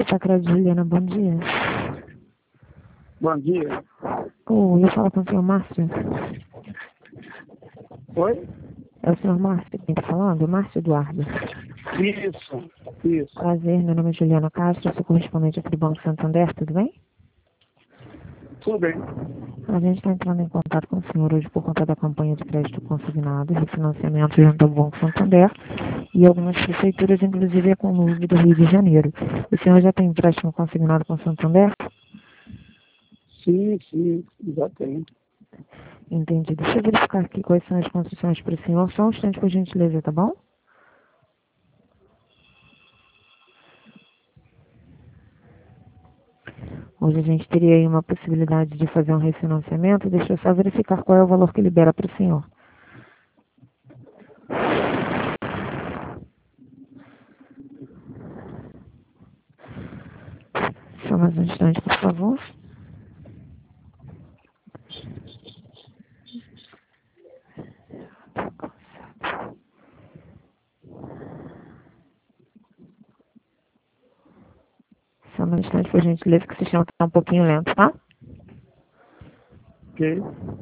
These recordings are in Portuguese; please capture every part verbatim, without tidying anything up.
Sacred Juliana, bom dia. Bom dia. Oh, eu falo com o senhor Márcio. Oi? É o senhor Márcio quem está falando? Márcio Eduardo. Isso, isso. Prazer, meu nome é Juliana Castro, sou correspondente aqui do Banco Santander, tudo bem? Tudo bem. A gente está entrando em contato com o senhor hoje por conta da campanha de crédito consignado e refinanciamento junto ao Banco Santander e algumas prefeituras, inclusive a Conluve do Rio de Janeiro. O senhor já tem empréstimo consignado com o Santander? Sim, sim, já tem. Entendi. Deixa eu verificar aqui quais são as condições para o senhor. Só um instante, por gentileza, tá bom? Hoje a gente teria aí uma possibilidade de fazer um refinanciamento. Deixa eu só verificar qual é o valor que libera para o senhor. Só mais um instante, por favor. Só mais um instante, por gentileza, que o sistema está um pouquinho lento, tá? Ok.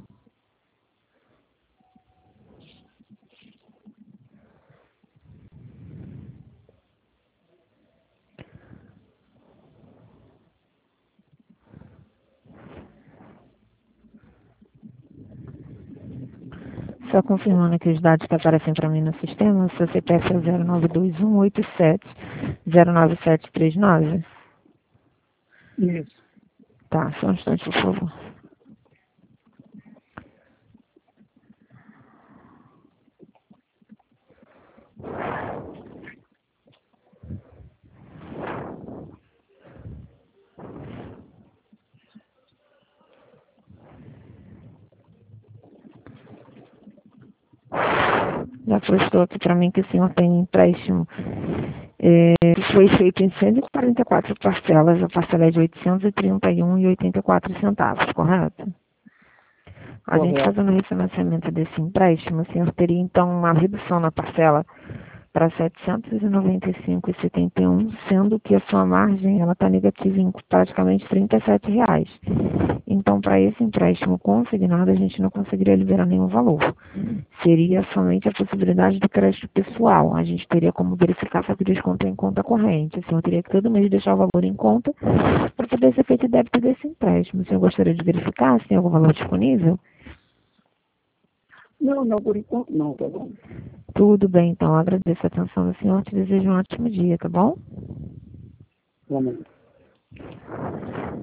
Só confirmando aqui os dados que aparecem para mim no sistema, o seu C P F é zero nove dois um oito sete zero nove sete três nove. Isso. Tá, só um instante, por favor. Já postou aqui para mim que o senhor tem empréstimo é, que foi feito em cento e quarenta e quatro parcelas, a parcela é de oitocentos e trinta e um reais e oitenta e quatro centavos, correto? A gente Correto. fazendo o refinanciamento desse empréstimo, o senhor teria então uma redução na parcela para setecentos e noventa e cinco reais e setenta e um centavos, sendo que a sua margem ela está negativa em praticamente trinta e sete reais. Então, para esse empréstimo consignado, a gente não conseguiria liberar nenhum valor. Seria somente a possibilidade do crédito pessoal. A gente teria como verificar se o desconto é em conta corrente. O senhor teria que todo mês deixar o valor em conta para poder ser feito o débito desse empréstimo. O senhor gostaria de verificar se tem algum valor disponível? Não, não, por enquanto não, tá bom? Tudo bem, então. Agradeço a atenção do senhor. Te desejo um ótimo dia, tá bom? Vamos.